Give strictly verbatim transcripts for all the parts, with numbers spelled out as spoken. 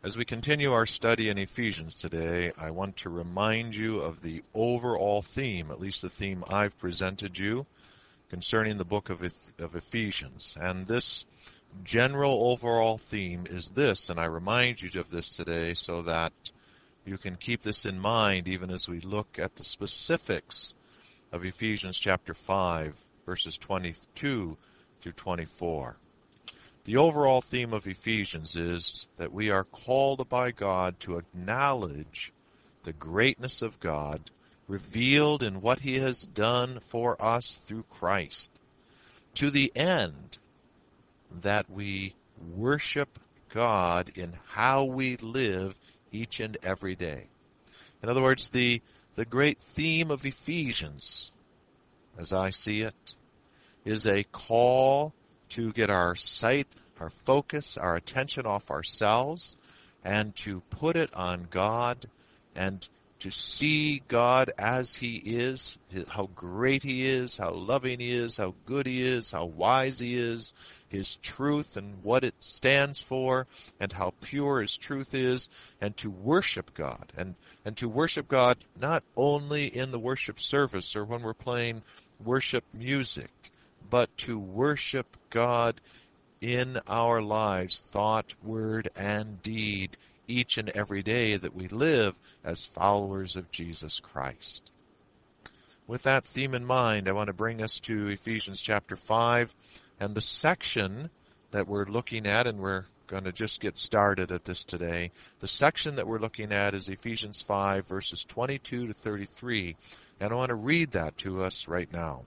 As we continue our study in Ephesians today, I want to remind you of the overall theme, at least the theme I've presented you, concerning the book of, of Ephesians. And this general overall theme is this, and I remind you of this today so that you can keep this in mind even as we look at the specifics of Ephesians chapter five, verses twenty-two through twenty-four. The overall theme of Ephesians is that we are called by God to acknowledge the greatness of God revealed in what He has done for us through Christ, to the end that we worship God in how we live each and every day. In other words, the, the great theme of Ephesians, as I see it, is a call to get our sight, our focus, our attention off ourselves, and to put it on God, and to see God as He is, how great He is, how loving He is, how good He is, how wise He is, His truth and what it stands for, and how pure His truth is, and to worship God. And, and to worship God not only in the worship service or when we're playing worship music, but to worship God in our lives, thought, word, and deed, each and every day that we live as followers of Jesus Christ. With that theme in mind, I want to bring us to Ephesians chapter five, and the section that we're looking at, and we're going to just get started at this today. The section that we're looking at is Ephesians five, verses twenty-two to thirty-three, and I want to read that to us right now.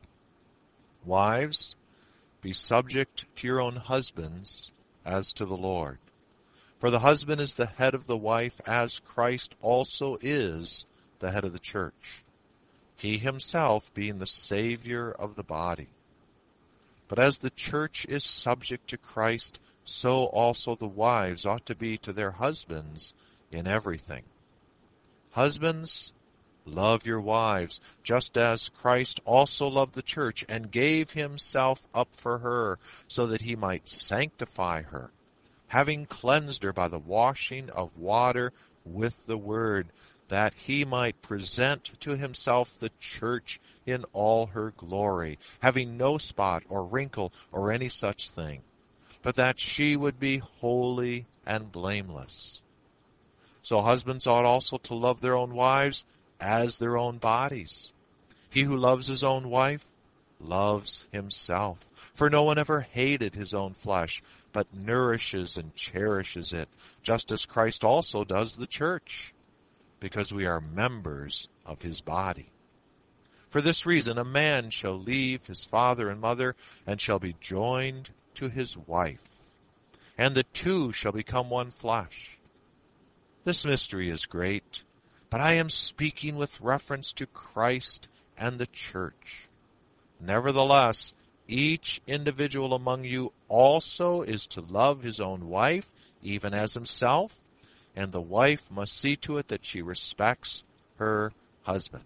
Wives, be subject to your own husbands as to the Lord. For the husband is the head of the wife, as Christ also is the head of the church, he himself being the Savior of the body. But as the church is subject to Christ, so also the wives ought to be to their husbands in everything. Husbands, love your wives, just as Christ also loved the church and gave himself up for her, so that he might sanctify her, having cleansed her by the washing of water with the word, that he might present to himself the church in all her glory, having no spot or wrinkle or any such thing, but that she would be holy and blameless. So husbands ought also to love their own wives as their own bodies. He who loves his own wife loves himself. For no one ever hated his own flesh, but nourishes and cherishes it, just as Christ also does the church, because we are members of his body. For this reason a man shall leave his father and mother, and shall be joined to his wife, and the two shall become one flesh. This mystery is great, but I am speaking with reference to Christ and the church. Nevertheless, each individual among you also is to love his own wife, even as himself, and the wife must see to it that she respects her husband.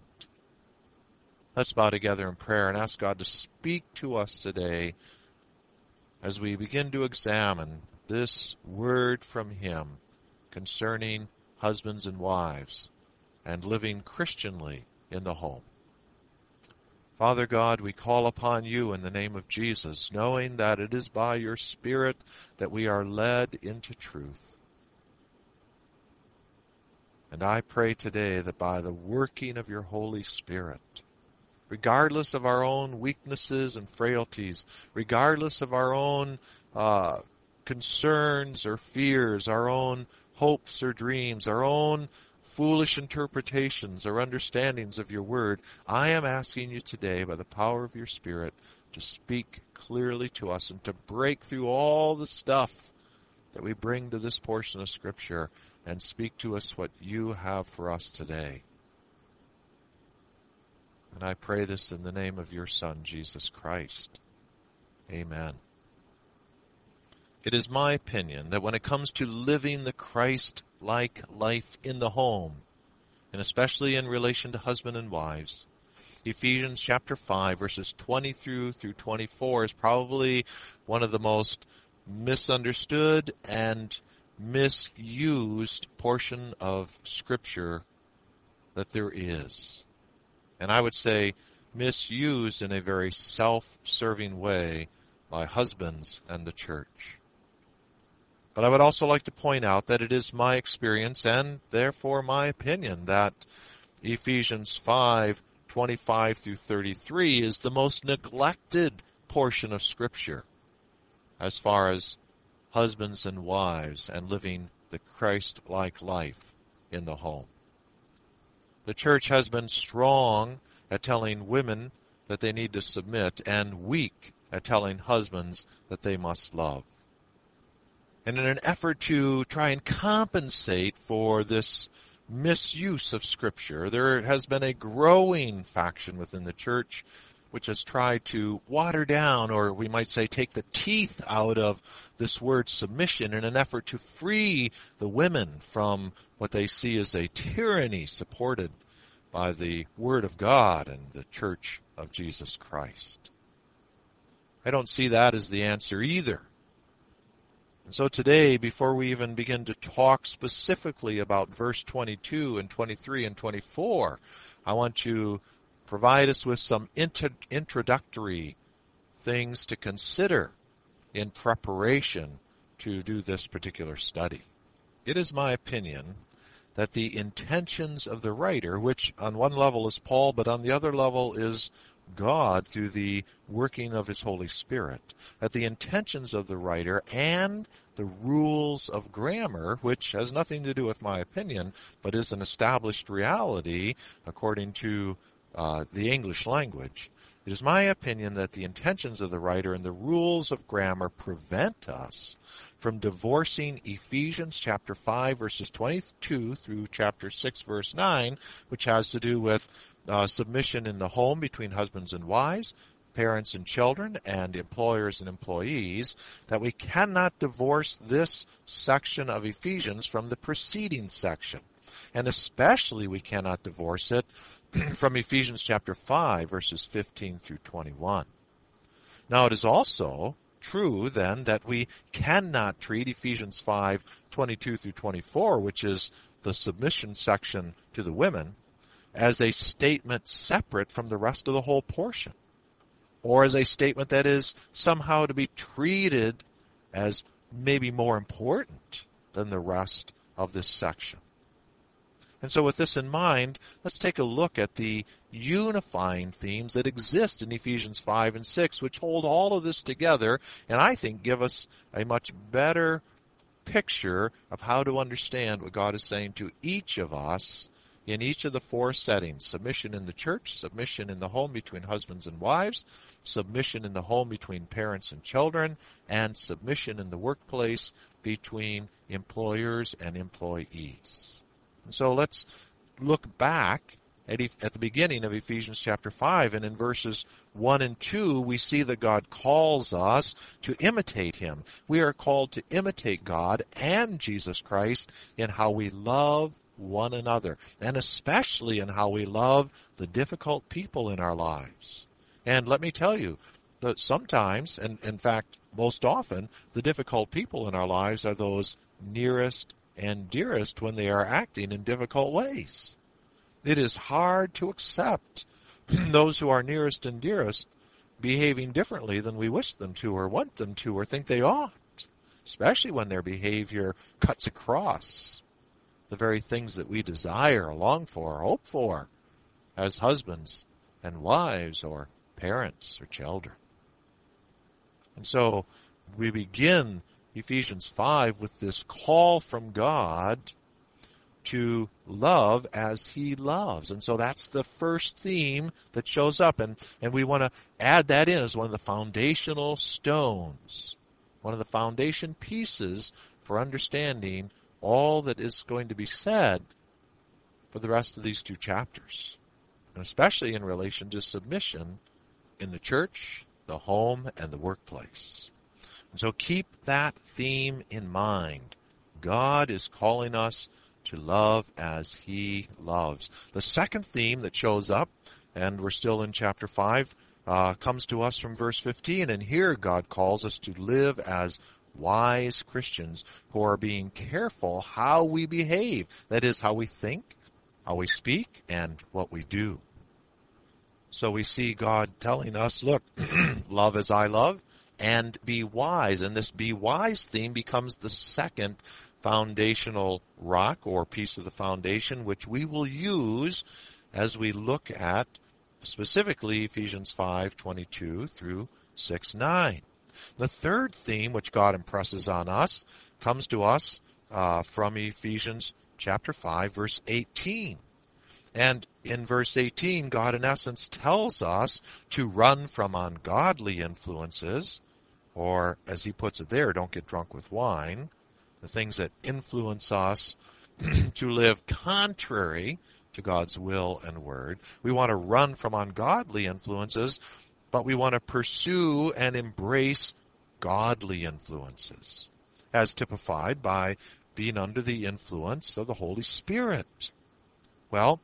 Let's bow together in prayer and ask God to speak to us today as we begin to examine this word from him concerning husbands and wives and living Christianly in the home. Father God, we call upon you in the name of Jesus, knowing that it is by your Spirit that we are led into truth. And I pray today that by the working of your Holy Spirit, regardless of our own weaknesses and frailties, regardless of our own uh, concerns or fears, our own hopes or dreams, our own foolish interpretations or understandings of your word, I am asking you today, by the power of your Spirit, to speak clearly to us and to break through all the stuff that we bring to this portion of Scripture and speak to us what you have for us today. And I pray this in the name of your Son, Jesus Christ. Amen. It is my opinion that when it comes to living the Christ-like life in the home, and especially in relation to husband and wives, Ephesians chapter five, verses twenty through through twenty-four is probably one of the most misunderstood and misused portion of Scripture that there is. And I would say misused in a very self-serving way by husbands and the church. But I would also like to point out that it is my experience and therefore my opinion that Ephesians five, twenty-five through thirty-three is the most neglected portion of Scripture as far as husbands and wives and living the Christ-like life in the home. The church has been strong at telling women that they need to submit and weak at telling husbands that they must love. And in an effort to try and compensate for this misuse of Scripture, there has been a growing faction within the church which has tried to water down, or we might say take the teeth out of this word submission in an effort to free the women from what they see as a tyranny supported by the Word of God and the Church of Jesus Christ. I don't see that as the answer either. And so today, before we even begin to talk specifically about verse twenty-two and twenty-three and twenty-four, I want to provide us with some int- introductory things to consider in preparation to do this particular study. It is my opinion that the intentions of the writer, which on one level is Paul, but on the other level is God through the working of his Holy Spirit, that the intentions of the writer and the rules of grammar, which has nothing to do with my opinion, but is an established reality according to uh, the English language, it is my opinion that the intentions of the writer and the rules of grammar prevent us from divorcing Ephesians chapter five, verses twenty-two through chapter six, verse nine, which has to do with uh, submission in the home between husbands and wives, parents and children, and employers and employees, that we cannot divorce this section of Ephesians from the preceding section. And especially we cannot divorce it from Ephesians chapter five, verses fifteen through twenty-one. Now it is also true then that we cannot treat Ephesians five, twenty-two through twenty-four, which is the submission section to the women, as a statement separate from the rest of the whole portion, or as a statement that is somehow to be treated as maybe more important than the rest of this section. And so with this in mind, let's take a look at the unifying themes that exist in Ephesians five and six, which hold all of this together, and I think give us a much better picture of how to understand what God is saying to each of us in each of the four settings: submission in the church, submission in the home between husbands and wives, submission in the home between parents and children, and submission in the workplace between employers and employees. And so let's look back at, at the beginning of Ephesians chapter five, and in verses one and two, we see that God calls us to imitate Him. We are called to imitate God and Jesus Christ in how we love one another, and especially in how we love the difficult people in our lives. And let me tell you that sometimes, and in fact most often, the difficult people in our lives are those nearest and dearest when they are acting in difficult ways. It is hard to accept those who are nearest and dearest behaving differently than we wish them to or want them to or think they ought, especially when their behavior cuts across the very things that we desire, long for, hope for as husbands and wives or parents or children. And so we begin Ephesians five with this call from God to love as He loves. And so that's the first theme that shows up. And, and we want to add that in as one of the foundational stones, one of the foundation pieces for understanding all that is going to be said for the rest of these two chapters, and especially in relation to submission in the church, the home, and the workplace. And so keep that theme in mind. God is calling us to love as He loves. The second theme that shows up, and we're still in chapter five, uh, comes to us from verse fifteen. And here God calls us to live as wise Christians who are being careful how we behave. That is, how we think, how we speak, and what we do. So we see God telling us, look, love as I love, and be wise. And this be wise theme becomes the second foundational rock or piece of the foundation, which we will use as we look at specifically Ephesians five twenty-two through six nine. The third theme, which God impresses on us, comes to us uh, from Ephesians chapter five, verse eighteen. And in verse eighteen, God in essence tells us to run from ungodly influences, or as he puts it there, don't get drunk with wine, the things that influence us to live contrary to God's will and word. We want to run from ungodly influences, but we want to pursue and embrace godly influences, as typified by being under the influence of the Holy Spirit. Well,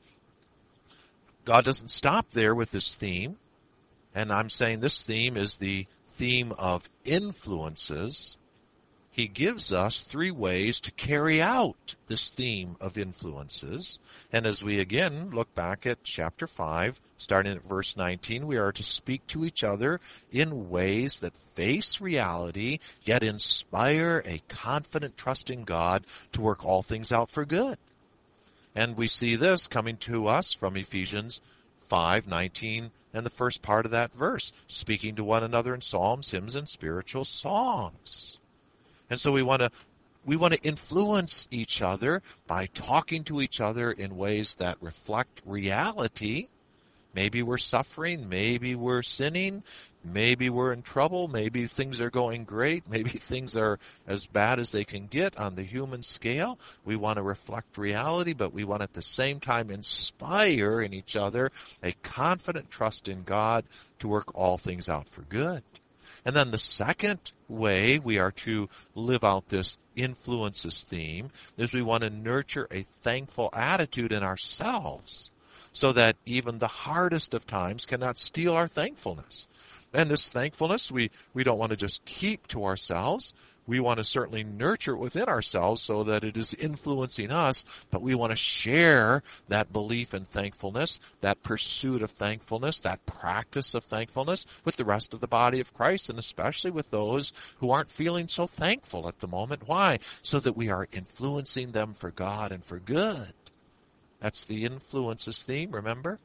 God doesn't stop there with this theme, and I'm saying this theme is the theme of influences. He gives us three ways to carry out this theme of influences. And as we again look back at chapter five, starting at verse nineteen, we are to speak to each other in ways that face reality, yet inspire a confident trust in God to work all things out for good. And we see this coming to us from Ephesians five nineteen and the first part of that verse, speaking to one another in psalms, hymns, and spiritual songs. And so we want to we want to influence each other by talking to each other in ways that reflect reality. Maybe we're suffering, maybe we're sinning, maybe we're in trouble, maybe things are going great, maybe things are as bad as they can get on the human scale. We want to reflect reality, but we want at the same time inspire in each other a confident trust in God to work all things out for good. And then the second way we are to live out this influences theme is we want to nurture a thankful attitude in ourselves, so that even the hardest of times cannot steal our thankfulness. And this thankfulness, we, we don't want to just keep to ourselves. We want to certainly nurture it within ourselves so that it is influencing us, but we want to share that belief in thankfulness, that pursuit of thankfulness, that practice of thankfulness with the rest of the body of Christ, and especially with those who aren't feeling so thankful at the moment. Why? So that we are influencing them for God and for good. That's the influences theme, remember?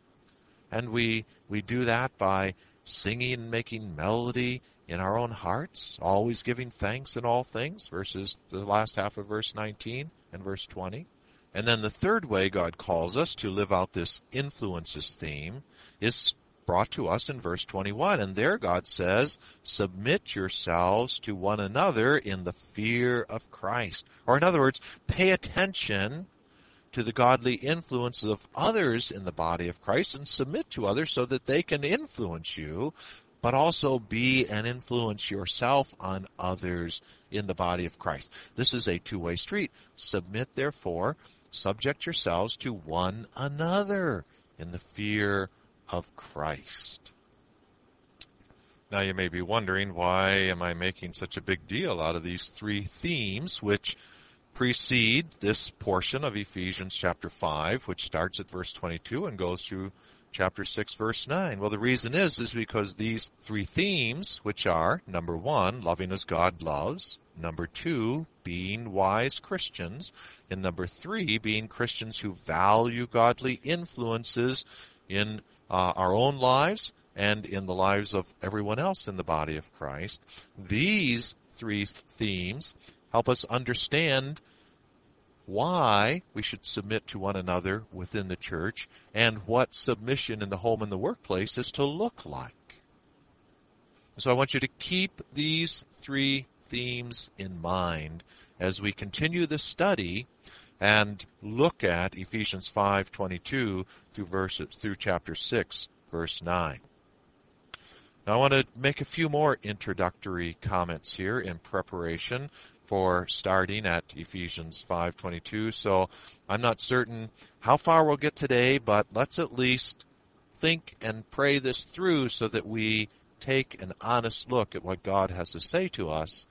And we we do that by singing and making melody in our own hearts, always giving thanks in all things, verses the last half of verse nineteen and verse twenty. And then the third way God calls us to live out this influences theme is brought to us in verse twenty-one. And there God says, submit yourselves to one another in the fear of Christ. Or in other words, pay attention to the godly influence of others in the body of Christ and submit to others so that they can influence you, but also be and influence yourself on others in the body of Christ. This is a two-way street. Submit, therefore, subject yourselves to one another in the fear of Christ. Now you may be wondering, why am I making such a big deal out of these three themes, which precede this portion of Ephesians chapter five, which starts at verse twenty-two and goes through chapter six, verse nine. Well, the reason is, is because these three themes, which are, number one, loving as God loves, number two, being wise Christians, and number three, being Christians who value godly influences in uh, our own lives and in the lives of everyone else in the body of Christ. These three themes help us understand why we should submit to one another within the church and what submission in the home and the workplace is to look like. So I want you to keep these three themes in mind as we continue this study and look at Ephesians five twenty-two through verse through chapter six, verse nine. Now I want to make a few more introductory comments here in preparation for starting at Ephesians five twenty-two. So I'm not certain how far we'll get today, but let's at least think and pray this through so that we take an honest look at what God has to say to us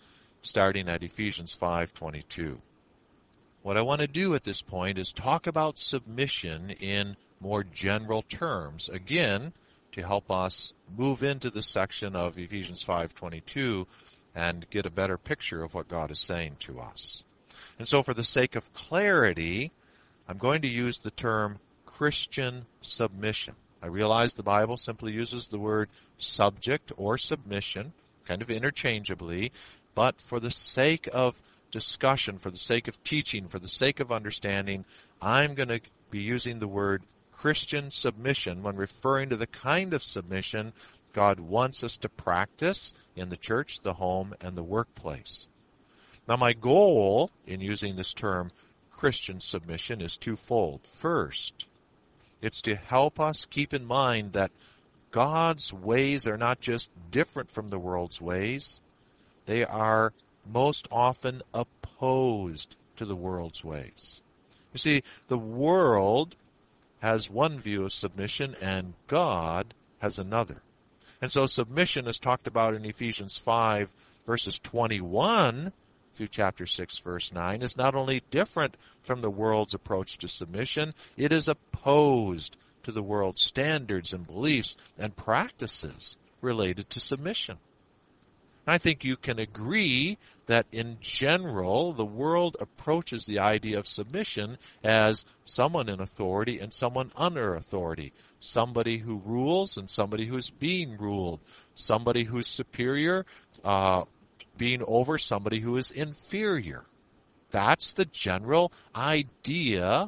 starting at Ephesians five twenty-two. What I want to do at this point is talk about submission in more general terms, again, to help us move into the section of Ephesians five twenty-two and get a better picture of what God is saying to us. And so for the sake of clarity, I'm going to use the term Christian submission. I realize the Bible simply uses the word subject or submission, kind of interchangeably, but for the sake of discussion, for the sake of teaching, for the sake of understanding, I'm going to be using the word Christian submission when referring to the kind of submission God wants us to practice in the church, the home, and the workplace. Now, my goal in using this term Christian submission is twofold. First, it's to help us keep in mind that God's ways are not just different from the world's ways, they are most often opposed to the world's ways. You see, the world has one view of submission and God has another. And so submission is talked about in Ephesians five, verses twenty-one through chapter six, verse nine, is not only different from the world's approach to submission, it is opposed to the world's standards and beliefs and practices related to submission. I think you can agree that in general, the world approaches the idea of submission as someone in authority and someone under authority, somebody who rules and somebody who's being ruled, somebody who's superior uh, being over somebody who is inferior. That's the general idea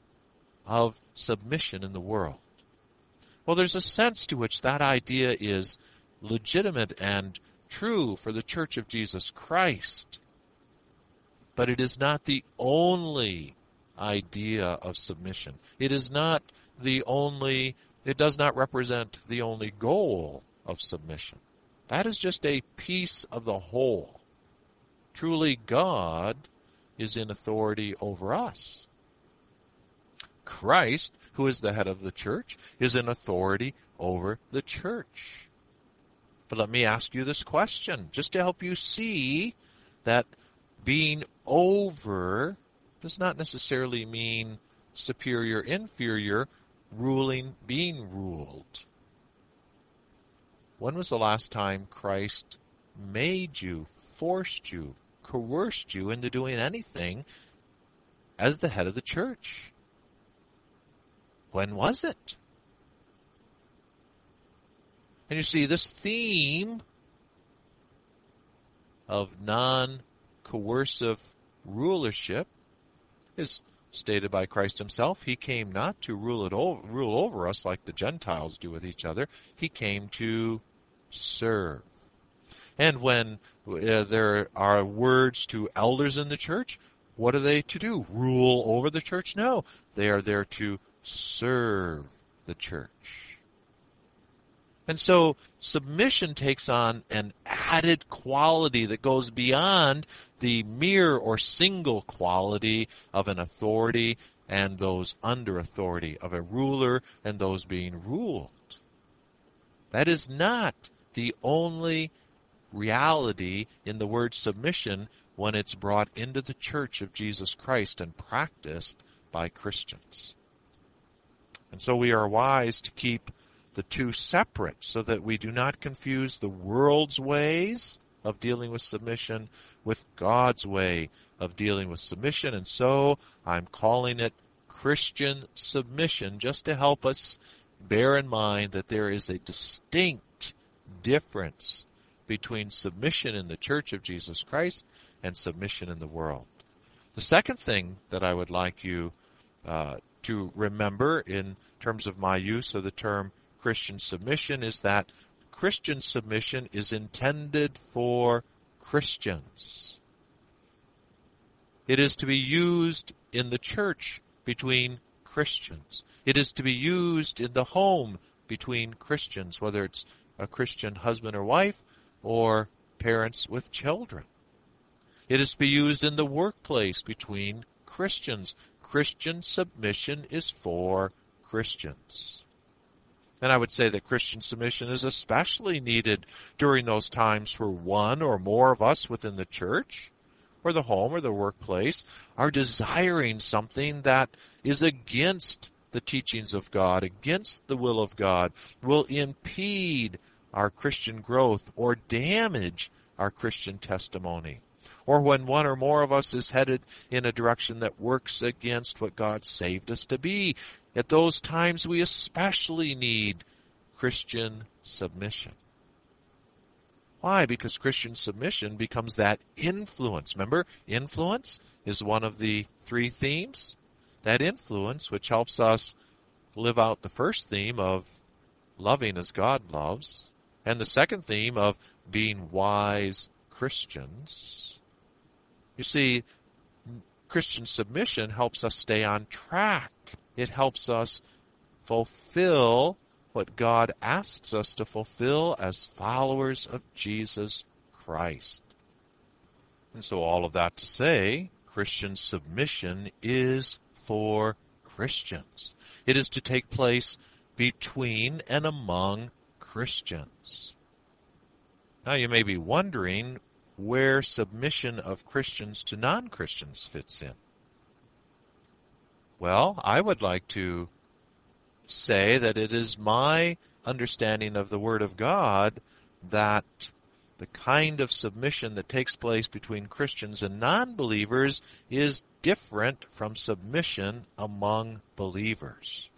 of submission in the world. Well, there's a sense to which that idea is legitimate and true for the Church of Jesus Christ, but it is not the only idea of submission. It is not the only, it does not represent the only goal of submission. That is just a piece of the whole. Truly, God is in authority over us. Christ, who is the head of the church, is in authority over the church. But let me ask you this question, just to help you see that being over does not necessarily mean superior, inferior, ruling, being ruled. When was the last time Christ made you, forced you, coerced you into doing anything as the head of the church? When was it? And you see, this theme of non-coercive rulership is stated by Christ himself. He came not to rule it over, rule over us like the Gentiles do with each other. He came to serve. And when uh, there are words to elders in the church, what are they to do? Rule over the church? No. They are there to serve the church. And so submission takes on an added quality that goes beyond the mere or single quality of an authority and those under authority, of a ruler and those being ruled. That is not the only reality in the word submission when it's brought into the church of Jesus Christ and practiced by Christians. And so we are wise to keep the two separate so that we do not confuse the world's ways of dealing with submission with God's way of dealing with submission. And so I'm calling it Christian submission just to help us bear in mind that there is a distinct difference between submission in the Church of Jesus Christ and submission in the world. The second thing that I would like you uh, to remember in terms of my use of the term Christian submission is that Christian submission is intended for Christians. It is to be used in the church between Christians. It is to be used in the home between Christians, whether it's a Christian husband or wife or parents with children. It is to be used in the workplace between Christians. Christian submission is for Christians. And I would say that Christian submission is especially needed during those times where one or more of us within the church or the home or the workplace are desiring something that is against the teachings of God, against the will of God, will impede our Christian growth or damage our Christian testimony. Or when one or more of us is headed in a direction that works against what God saved us to be. At those times we especially need Christian submission. Why? Because Christian submission becomes that influence. Remember, influence is one of the three themes. That influence which helps us live out the first theme of loving as God loves, and the second theme of being wise Christians. You see, Christian submission helps us stay on track. It helps us fulfill what God asks us to fulfill as followers of Jesus Christ. And so all of that to say, Christian submission is for Christians. It is to take place between and among Christians. Now you may be wondering where submission of Christians to non-Christians fits in. Well, I would like to say that it is my understanding of the Word of God that the kind of submission that takes place between Christians and non-believers is different from submission among believers.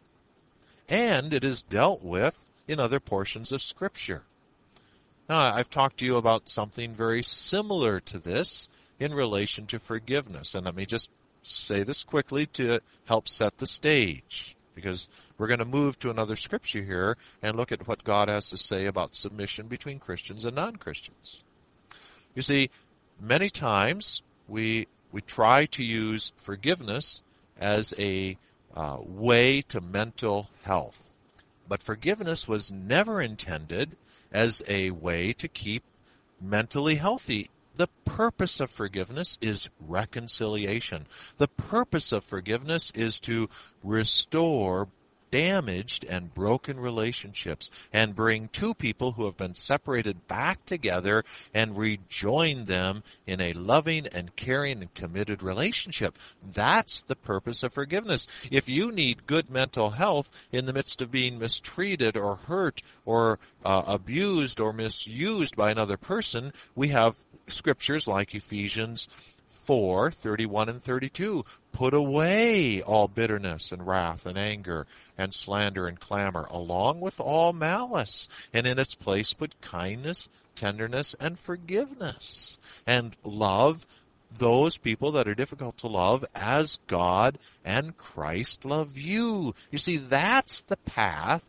And it is dealt with in other portions of Scripture. Now, I've talked to you about something very similar to this in relation to forgiveness. And let me just say this quickly to help set the stage, because we're going to move to another scripture here and look at what God has to say about submission between Christians and non-Christians. You see, many times we we try to use forgiveness as a uh, way to mental health. But forgiveness was never intended as a way to keep mentally healthy. The purpose of forgiveness is reconciliation. The purpose of forgiveness is to restore damaged and broken relationships and bring two people who have been separated back together and rejoin them in a loving and caring and committed relationship. That's the purpose of forgiveness. If you need good mental health in the midst of being mistreated or hurt or uh, abused or misused by another person, we have scriptures like Ephesians four, thirty-one and thirty-two. Put away all bitterness and wrath and anger and slander and clamor, along with all malice, and in its place put kindness, tenderness, and forgiveness. And love those people that are difficult to love as God and Christ love you. You see, that's the path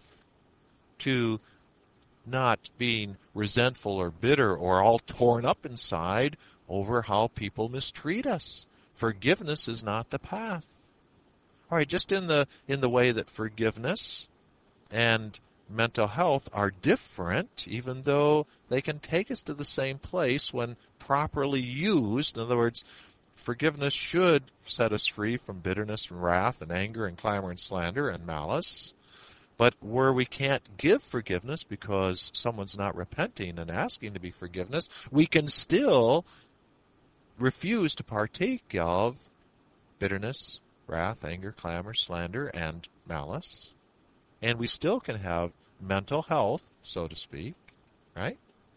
to not being resentful or bitter or all torn up inside over how people mistreat us. Forgiveness is not the path. All right, just in the in the way that forgiveness and mental health are different, even though they can take us to the same place when properly used. In other words, forgiveness should set us free from bitterness and wrath and anger and clamor and slander and malice. But where we can't give forgiveness because someone's not repenting and asking to be forgiveness, we can still refuse to partake of bitterness, wrath, anger, clamor, slander, and malice. And we still can have mental health, so to speak, right?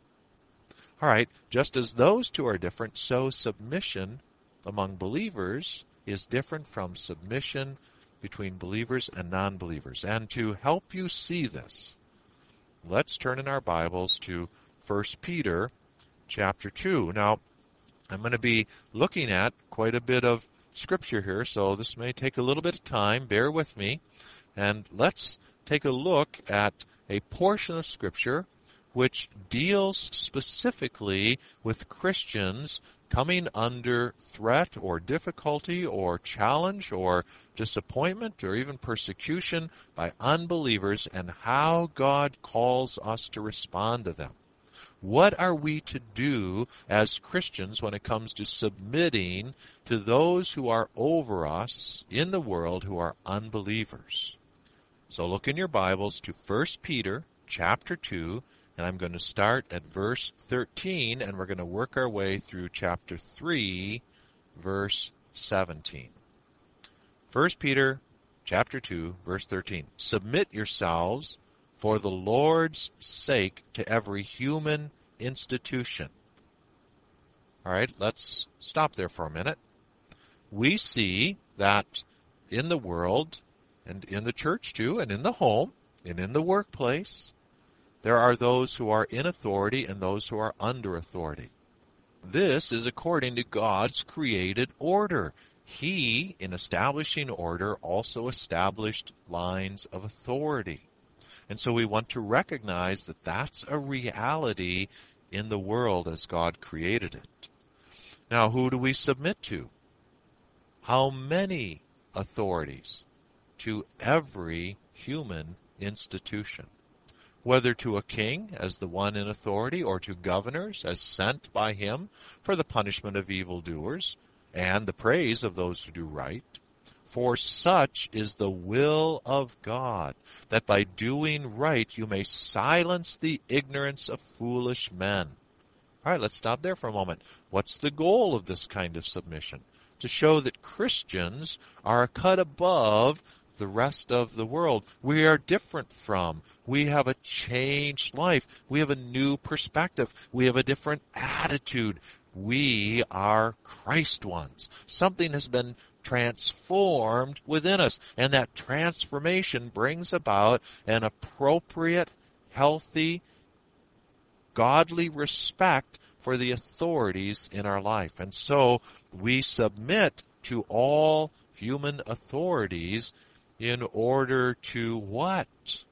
All right, just as those two are different, so submission among believers is different from submission between believers and non-believers. And to help you see this, let's turn in our Bibles to First Peter chapter two. Now, I'm going to be looking at quite a bit of Scripture here, so this may take a little bit of time. Bear with me. And let's take a look at a portion of Scripture which deals specifically with Christians coming under threat or difficulty or challenge or disappointment or even persecution by unbelievers, and how God calls us to respond to them. What are we to do as Christians when it comes to submitting to those who are over us in the world who are unbelievers? So look in your Bibles to First Peter chapter two, and I'm going to start at verse thirteen, and we're going to work our way through chapter three, verse seventeen. First Peter chapter two, verse thirteen. Submit yourselves for the Lord's sake to every human institution. All right, let's stop there for a minute. We see that in the world, and in the church too, and in the home, and in the workplace, there are those who are in authority and those who are under authority. This is according to God's created order. He, in establishing order, also established lines of authority. And so we want to recognize that that's a reality in the world as God created it. Now, who do we submit to? How many authorities? To every human institution. Whether to a king as the one in authority, or to governors as sent by him for the punishment of evildoers and the praise of those who do right. For such is the will of God, that by doing right you may silence the ignorance of foolish men. All right, let's stop there for a moment. What's the goal of this kind of submission? To show that Christians are cut above the rest of the world. We are different from. We have a changed life. We have a new perspective. We have a different attitude. We are Christ ones. Something has been transformed within us, and that transformation brings about an appropriate, healthy, godly respect for the authorities in our life. And so we submit to all human authorities in order to what?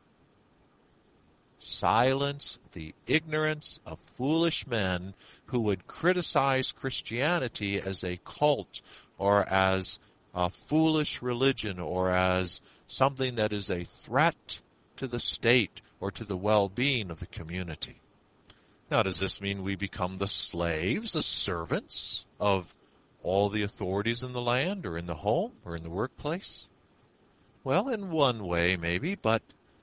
Silence the ignorance of foolish men who would criticize Christianity as a cult or as a foolish religion or as something that is a threat to the state or to the well-being of the community. Now, does this mean we become the slaves, the servants of all the authorities in the land or in the home or in the workplace? Well, in one way, maybe, but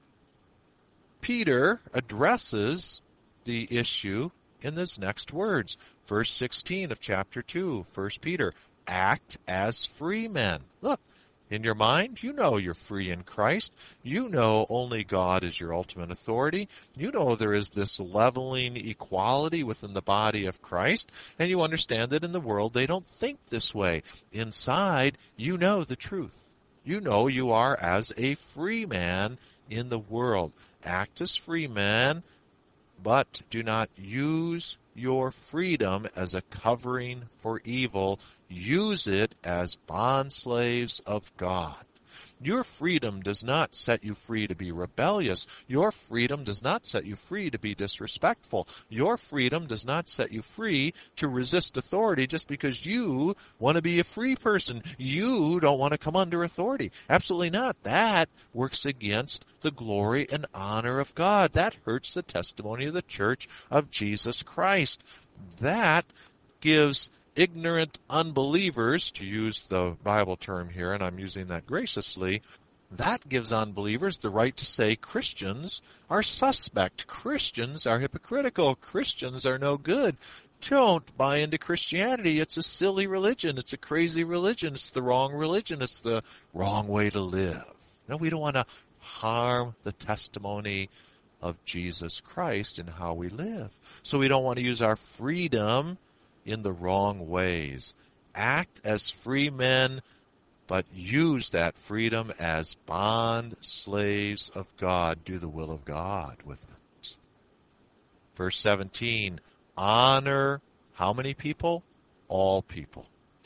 Peter addresses the issue in his next words. Verse sixteen of chapter two, First Peter, act as free men. Look, in your mind, you know you're free in Christ. You know only God is your ultimate authority. You know there is this leveling equality within the body of Christ, and you understand that in the world they don't think this way. Inside, you know the truth. You know you are as a free man in the world. Act as free men, but do not use your freedom as a covering for evil. Use it as bondslaves of God. Your freedom does not set you free to be rebellious. Your freedom does not set you free to be disrespectful. Your freedom does not set you free to resist authority just because you want to be a free person. You don't want to come under authority. Absolutely not. That works against the glory and honor of God. That hurts the testimony of the Church of Jesus Christ. That gives ignorant unbelievers, to use the Bible term here, and I'm using that graciously, that gives unbelievers the right to say Christians are suspect. Christians are hypocritical. Christians are no good. Don't buy into Christianity. It's a silly religion. It's a crazy religion. It's the wrong religion. It's the wrong way to live. No, we don't want to harm the testimony of Jesus Christ in how we live. So we don't want to use our freedom in the wrong ways. Act as free men, but use that freedom as bond slaves of God. Do the will of God with it. Verse seventeen, honor how many people? All people.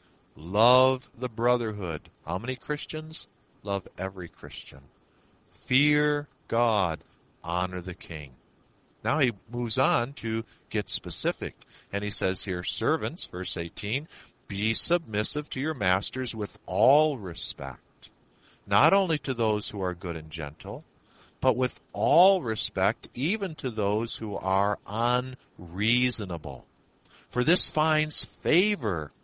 Love the brotherhood. How many Christians? Love every Christian. Fear God. Honor the king. Now he moves on to get specific. And he says here, servants, verse eighteen, be submissive to your masters with all respect, not only to those who are good and gentle, but with all respect, even to those who are unreasonable. For this finds favor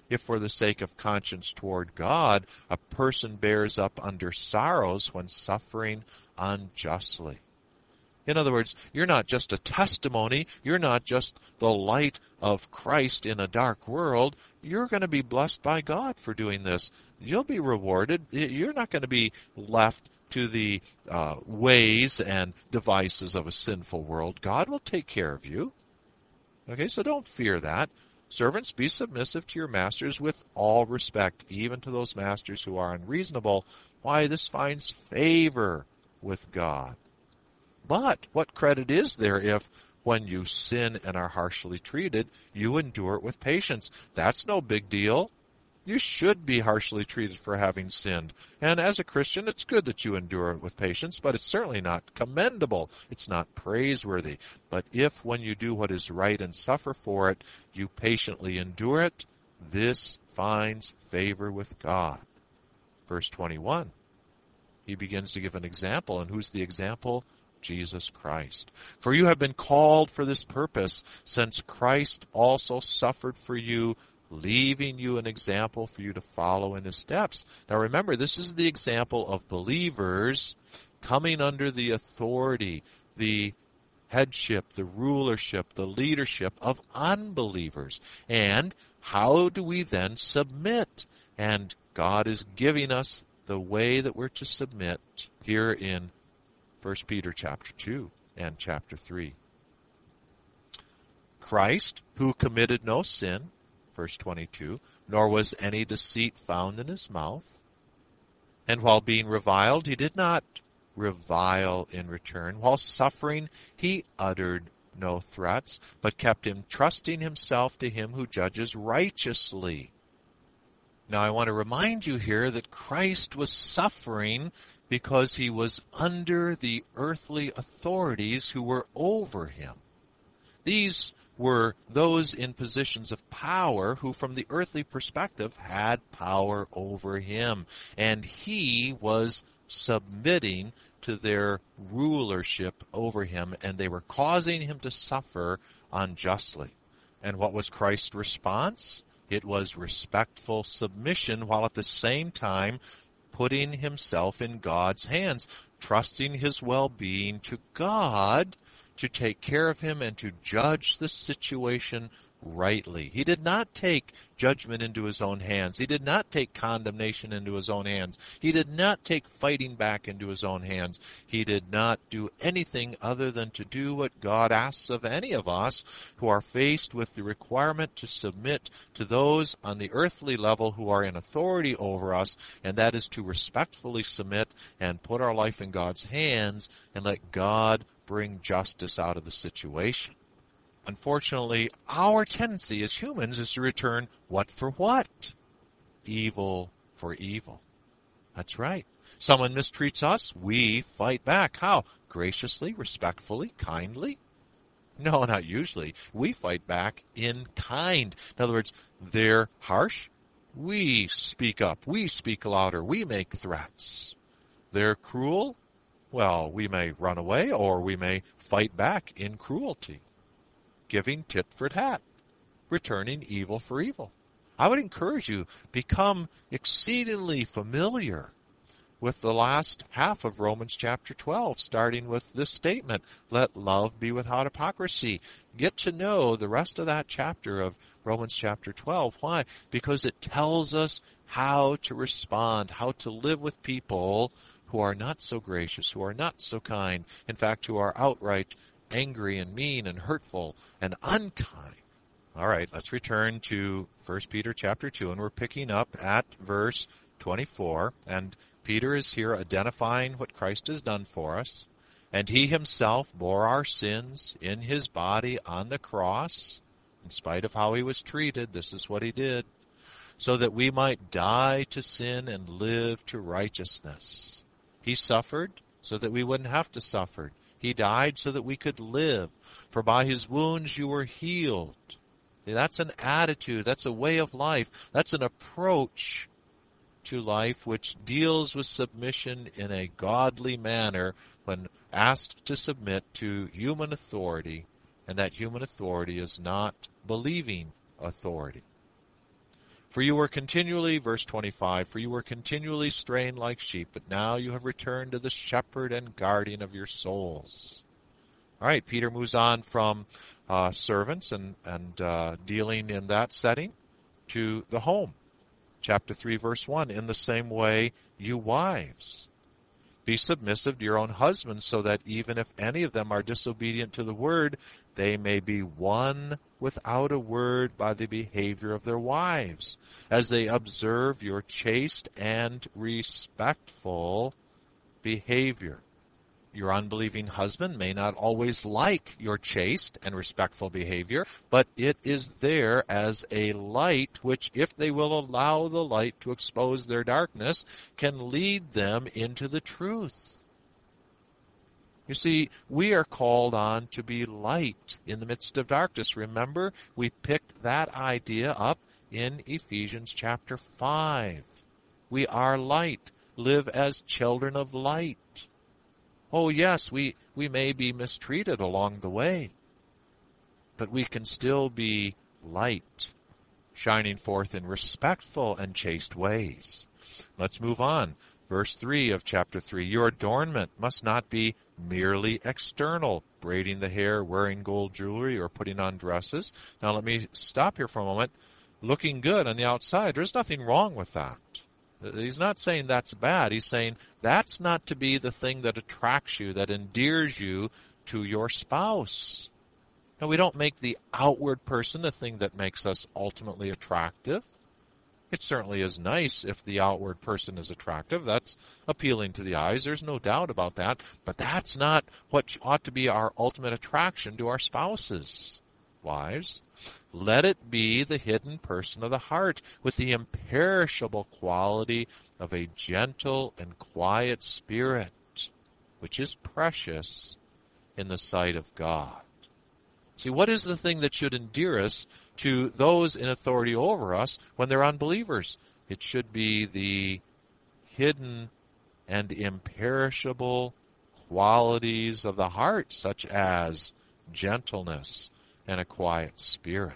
if for the sake of conscience toward God, a person bears up under sorrows when suffering unjustly. In other words, you're not just a testimony, you're not just the light of Christ in a dark world, you're going to be blessed by God for doing this. You'll be rewarded. You're not going to be left to the uh, ways and devices of a sinful world. God will take care of you. Okay, so don't fear that. Servants, be submissive to your masters with all respect, even to those masters who are unreasonable. Why, this finds favor with God. But what credit is there if, when you sin and are harshly treated, you endure it with patience? That's no big deal. You should be harshly treated for having sinned. And as a Christian, it's good that you endure it with patience, but it's certainly not commendable. It's not praiseworthy. But if, when you do what is right and suffer for it, you patiently endure it, this finds favor with God. Verse twenty-one, he begins to give an example. And who's the example? Jesus Christ. For you have been called for this purpose, since Christ also suffered for you, leaving you an example for you to follow in his steps. Now remember, this is the example of believers coming under the authority, the headship, the rulership, the leadership of unbelievers. And how do we then submit? And God is giving us the way that we're to submit here in First Peter chapter two and chapter three. Christ, who committed no sin, verse twenty-two, nor was any deceit found in his mouth. And while being reviled, he did not revile in return. While suffering, he uttered no threats, but kept him trusting himself to him who judges righteously. Now I want to remind you here that Christ was suffering because he was under the earthly authorities who were over him. These were those in positions of power who, from the earthly perspective, had power over him. And he was submitting to their rulership over him, and they were causing him to suffer unjustly. And what was Christ's response? It was respectful submission, while at the same time putting himself in God's hands, trusting his well-being to God to take care of him and to judge the situation rightly. He did not take judgment into his own hands. He did not take condemnation into his own hands. He did not take fighting back into his own hands. He did not do anything other than to do what God asks of any of us who are faced with the requirement to submit to those on the earthly level who are in authority over us, and that is to respectfully submit and put our life in God's hands and let God bring justice out of the situation. Unfortunately, our tendency as humans is to return what for what? Evil for evil. That's right. Someone mistreats us, we fight back. How? Graciously, respectfully, kindly? No, not usually. We fight back in kind. In other words, they're harsh. We speak up. We speak louder. We make threats. They're cruel. Well, we may run away or we may fight back in cruelty. Giving tit for tat, returning evil for evil. I would encourage you, become exceedingly familiar with the last half of Romans chapter twelve, starting with this statement, let love be without hypocrisy. Get to know the rest of that chapter of Romans chapter twelve. Why? Because it tells us how to respond, how to live with people who are not so gracious, who are not so kind, in fact, who are outright angry and mean and hurtful and unkind. All right, let's return to First Peter chapter two, and we're picking up at verse twenty-four. And Peter is here identifying what Christ has done for us. And he himself bore our sins in his body on the cross. In spite of how he was treated, this is what he did. So that we might die to sin and live to righteousness. He suffered so that we wouldn't have to suffer. He died so that we could live. For by his wounds you were healed. That's an attitude. That's a way of life. That's an approach to life which deals with submission in a godly manner when asked to submit to human authority, and that human authority is not believing authority. For you were continually, verse twenty-five, for you were continually straying like sheep, but now you have returned to the shepherd and guardian of your souls. All right, Peter moves on from uh, servants and, and uh, dealing in that setting to the home. Chapter three, verse one, in the same way, you wives, be submissive to your own husbands, so that even if any of them are disobedient to the word, they may be won without a word by the behavior of their wives, as they observe your chaste and respectful behavior. Your unbelieving husband may not always like your chaste and respectful behavior, but it is there as a light which, if they will allow the light to expose their darkness, can lead them into the truth. You see, we are called on to be light in the midst of darkness. Remember, we picked that idea up in Ephesians chapter five. We are light. Live as children of light. Oh, yes, we, we may be mistreated along the way, but we can still be light, shining forth in respectful and chaste ways. Let's move on. Verse three of chapter three, your adornment must not be merely external, braiding the hair, wearing gold jewelry, or putting on dresses. Now let me stop here for a moment. Looking good on the outside, there's nothing wrong with that. He's not saying that's bad. He's saying that's not to be the thing that attracts you, that endears you to your spouse. Now, we don't make the outward person the thing that makes us ultimately attractive. It certainly is nice if the outward person is attractive. That's appealing to the eyes. There's no doubt about that. But that's not what ought to be our ultimate attraction to our spouses. Wives, let it be the hidden person of the heart with the imperishable quality of a gentle and quiet spirit, which is precious in the sight of God. See, what is the thing that should endear us to those in authority over us when they're unbelievers? It should be the hidden and imperishable qualities of the heart, such as gentleness and a quiet spirit.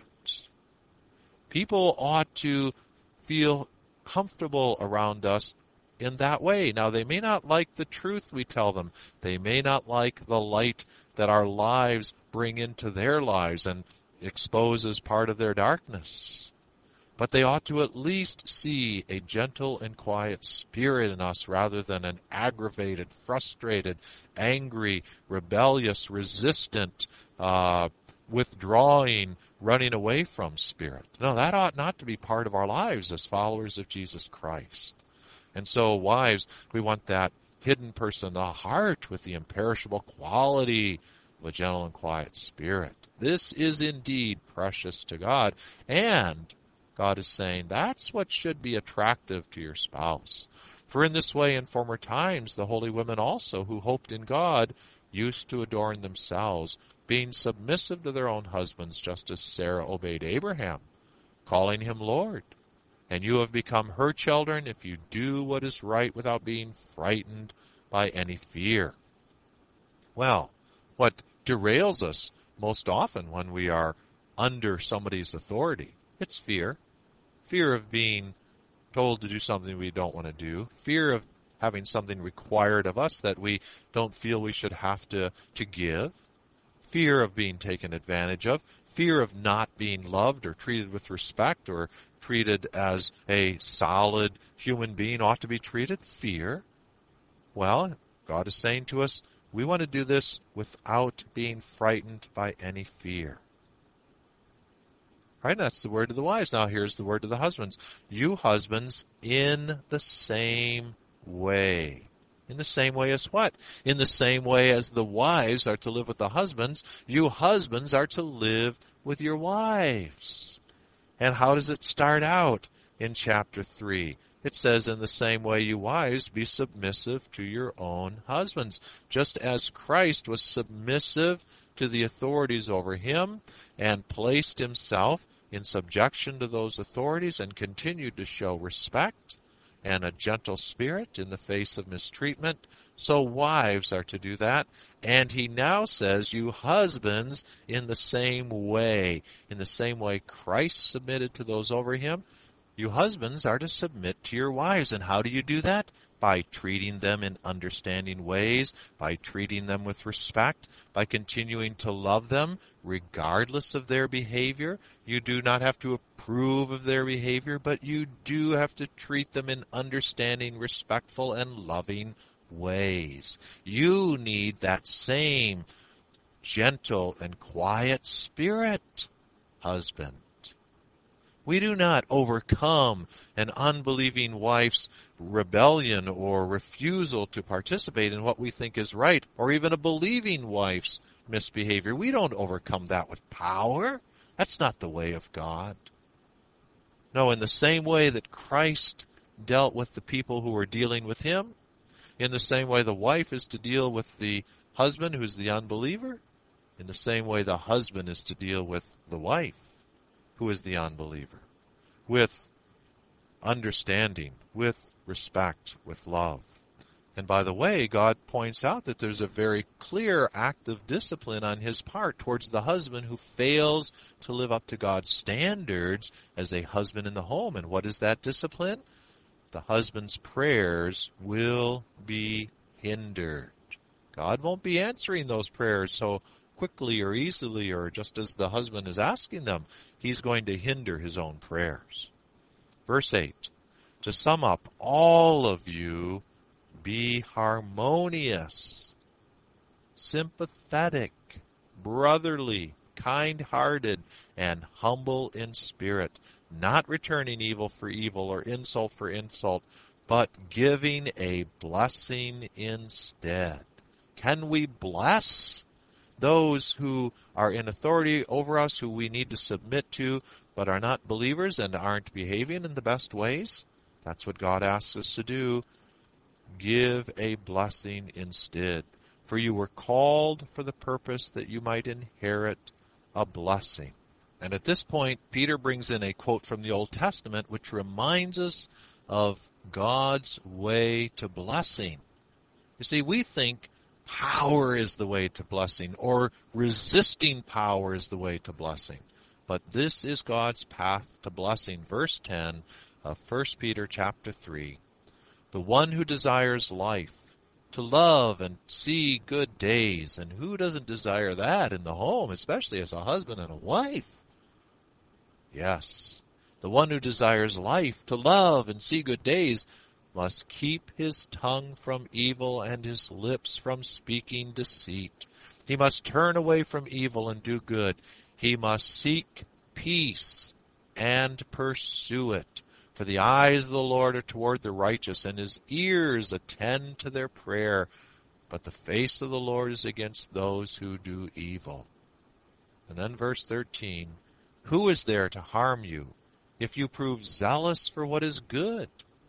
People ought to feel comfortable around us in that way. Now, they may not like the truth we tell them. They may not like the light that our lives bring into their lives and expose as part of their darkness. But they ought to at least see a gentle and quiet spirit in us rather than an aggravated, frustrated, angry, rebellious, resistant, uh, withdrawing, running away from spirit. No, that ought not to be part of our lives as followers of Jesus Christ. And so, wives, we want that hidden person, the heart, with the imperishable quality of a gentle and quiet spirit. This is indeed precious to God, and God is saying that's what should be attractive to your spouse. For in this way, in former times, the holy women also, who hoped in God, used to adorn themselves, being submissive to their own husbands, just as Sarah obeyed Abraham, calling him Lord. And you have become her children if you do what is right without being frightened by any fear. Well, what derails us most often when we are under somebody's authority, it's fear. Fear of being told to do something we don't want to do. Fear of having something required of us that we don't feel we should have to, to give. Fear of being taken advantage of. Fear of not being loved or treated with respect or treated as a solid human being ought to be treated. Fear. Well, God is saying to us, we want to do this without being frightened by any fear. Right, that's the word to the wives. Now here's the word to the husbands. You husbands, in the same way. In the same way as what? In the same way as the wives are to live with the husbands, you husbands are to live with your wives. And how does it start out in chapter three? It says, in the same way, you wives, be submissive to your own husbands, just as Christ was submissive to the authorities over him and placed himself in subjection to those authorities and continued to show respect and a gentle spirit in the face of mistreatment. So wives are to do that. And he now says, you husbands, in the same way. In the same way Christ submitted to those over him, You husbands are to submit to your wives. And how do you do that? By treating them in understanding ways, by treating them with respect, by continuing to love them regardless of their behavior. You do not have to approve of their behavior, but you do have to treat them in understanding, respectful, and loving ways. You need that same gentle and quiet spirit, husband. We do not overcome an unbelieving wife's rebellion or refusal to participate in what we think is right, or even a believing wife's misbehavior. We don't overcome that with power. That's not the way of God. No, in the same way that Christ dealt with the people who were dealing with him, in the same way the wife is to deal with the husband who's the unbeliever, in the same way the husband is to deal with the wife who is the unbeliever, with understanding, with respect, with love. And by the way, God points out that there's a very clear act of discipline on his part towards the husband who fails to live up to God's standards as a husband in the home. And what is that discipline? The husband's prayers will be hindered. God won't be answering those prayers so quickly or easily or just as the husband is asking them. He's going to hinder his own prayers. Verse eight, to sum up, all of you be harmonious, sympathetic, brotherly, kind-hearted, and humble in spirit, not returning evil for evil or insult for insult, but giving a blessing instead. Can we bless those who are in authority over us, who we need to submit to, but are not believers and aren't behaving in the best ways? That's what God asks us to do. Give a blessing instead. For you were called for the purpose that you might inherit a blessing. And at this point, Peter brings in a quote from the Old Testament, which reminds us of God's way to blessing. You see, we think power is the way to blessing, or resisting power is the way to blessing. But this is God's path to blessing. Verse ten of First Peter chapter three. The one who desires life, to love and see good days. And who doesn't desire that in the home, especially as a husband and a wife? Yes, the one who desires life, to love and see good days, must keep his tongue from evil and his lips from speaking deceit. He must turn away from evil and do good. He must seek peace and pursue it. For the eyes of the Lord are toward the righteous, and his ears attend to their prayer. But the face of the Lord is against those who do evil. And then verse thirteen, who is there to harm you if you prove zealous for what is good?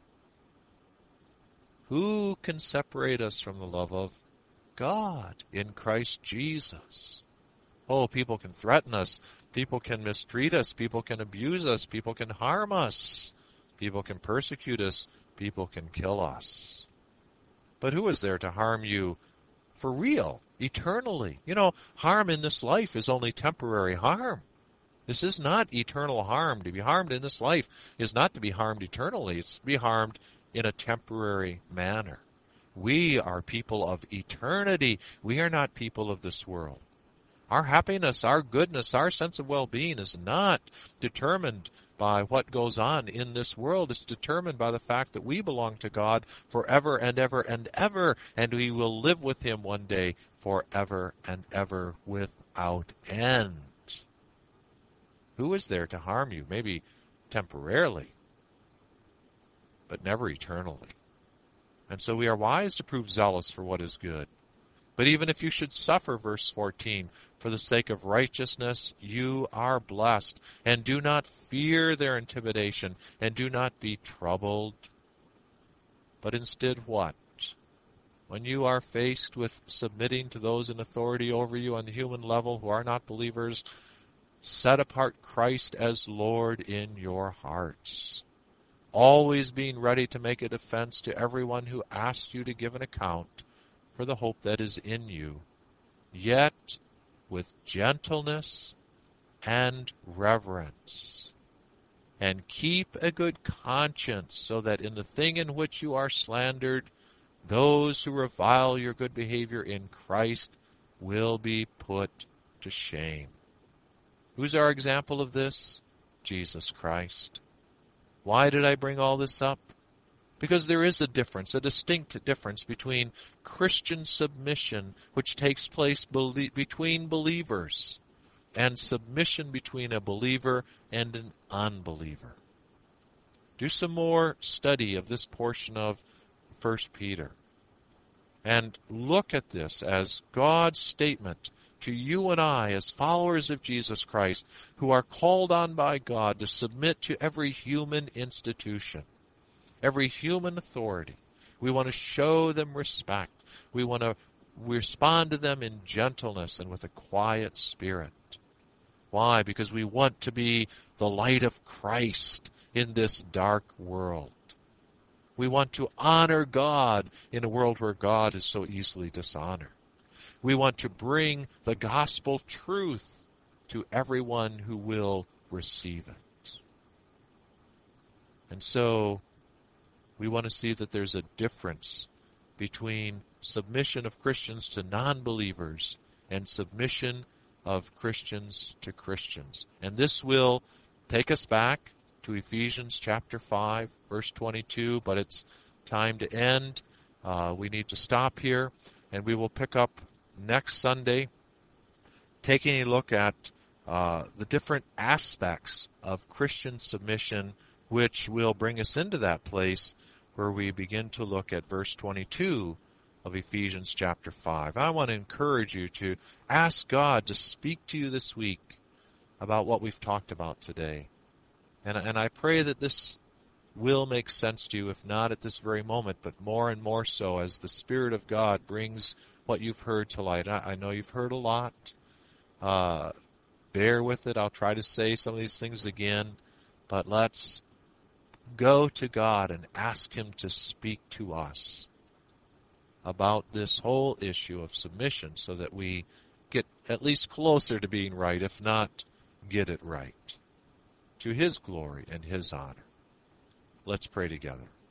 Who can separate us from the love of God in Christ Jesus? Oh, people can threaten us. People can mistreat us. People can abuse us. People can harm us. People can persecute us. People can kill us. But who is there to harm you for real, eternally? You know, harm in this life is only temporary harm. This is not eternal harm. To be harmed in this life is not to be harmed eternally. It's to be harmed in a temporary manner. We are people of eternity. We are not people of this world. Our happiness, our goodness, our sense of well-being is not determined by what goes on in this world. It's determined by the fact that we belong to God forever and ever and ever, and we will live with him one day forever and ever without end. Who is there to harm you? Maybe temporarily, but never eternally. And so we are wise to prove zealous for what is good. But even if you should suffer, verse fourteen, for the sake of righteousness, you are blessed. And do not fear their intimidation, and do not be troubled. But instead what? When you are faced with submitting to those in authority over you on the human level who are not believers, set apart Christ as Lord in your hearts, always being ready to make a defense to everyone who asks you to give an account for the hope that is in you, yet with gentleness and reverence. and keep a good conscience, so that in the thing in which you are slandered, those who revile your good behavior in Christ will be put to shame. Who's our example of this? Jesus Christ. Why did I bring all this up? Because there is a difference, a distinct difference between Christian submission, which takes place belie- between believers, and submission between a believer and an unbeliever. Do some more study of this portion of First Peter. And look at this as God's statement to you and I as followers of Jesus Christ, who are called on by God to submit to every human institution, every human authority. We want to show them respect. We want to respond to them in gentleness and with a quiet spirit. Why? Because we want to be the light of Christ in this dark world. We want to honor God in a world where God is so easily dishonored. We want to bring the gospel truth to everyone who will receive it. And so we want to see that there's a difference between submission of Christians to non-believers and submission of Christians to Christians. And this will take us back to Ephesians chapter five, verse twenty-two, but it's time to end. Uh, we need to stop here, and we will pick up next Sunday, taking a look at uh, the different aspects of Christian submission, which will bring us into that place where we begin to look at verse twenty-two of Ephesians chapter five. I want to encourage you to ask God to speak to you this week about what we've talked about today. And, and I pray that this will make sense to you, if not at this very moment, but more and more so as the Spirit of God brings what you've heard to light. I, I know you've heard a lot. Uh, bear with it. I'll try to say some of these things again, but let's go to God and ask Him to speak to us about this whole issue of submission so that we get at least closer to being right, if not get it right, to His glory and His honor. Let's pray together.